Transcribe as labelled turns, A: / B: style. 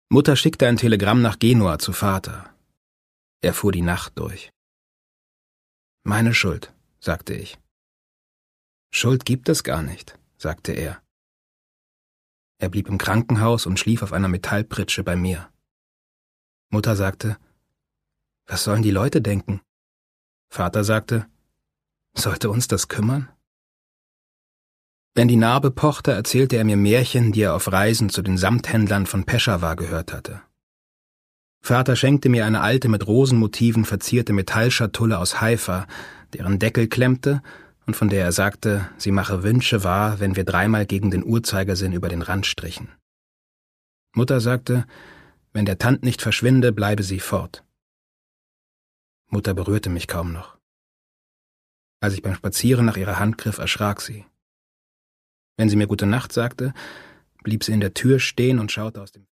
A: Mutter schickte ein Telegramm nach Genua zu Vater. Er fuhr die Nacht durch. »Meine Schuld«, sagte ich. »Schuld gibt es gar nicht«, sagte er. Er blieb im Krankenhaus und schlief auf einer Metallpritsche bei mir. Mutter sagte, »Was sollen die Leute denken?« Vater sagte, »Sollte uns das kümmern?« Wenn die Narbe pochte, erzählte er mir Märchen, die er auf Reisen zu den Samthändlern von Peschawar gehört hatte. Vater schenkte mir eine alte mit Rosenmotiven verzierte Metallschatulle aus Haifa, deren Deckel klemmte und von der er sagte, sie mache Wünsche wahr, wenn wir 3-mal gegen den Uhrzeigersinn über den Rand strichen. Mutter sagte, wenn der Tand nicht verschwinde, bleibe sie fort. Mutter berührte mich kaum noch. Als ich beim Spazieren nach ihrer Hand griff, erschrak sie. Wenn sie mir Gute Nacht sagte, blieb sie in der Tür stehen und schaute aus dem